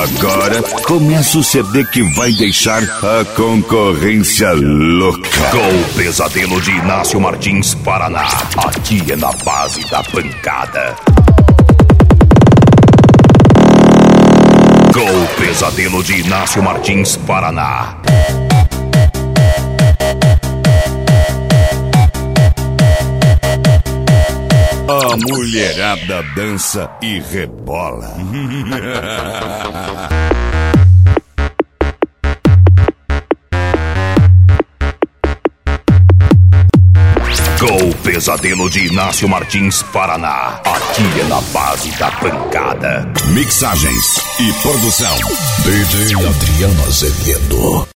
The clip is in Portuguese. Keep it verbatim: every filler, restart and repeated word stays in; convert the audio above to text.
Agora começa o C D que vai deixar a concorrência louca. Com o pesadelo de Inácio Martins, Paraná. Aqui é na base da pancada. Com o pesadelo de Inácio Martins, Paraná. A mulherada dança e rebola. Com o pesadelo de Inácio Martins, Paraná. Aqui é na base da pancada. Mixagens e produção D J Adriano Azevedo.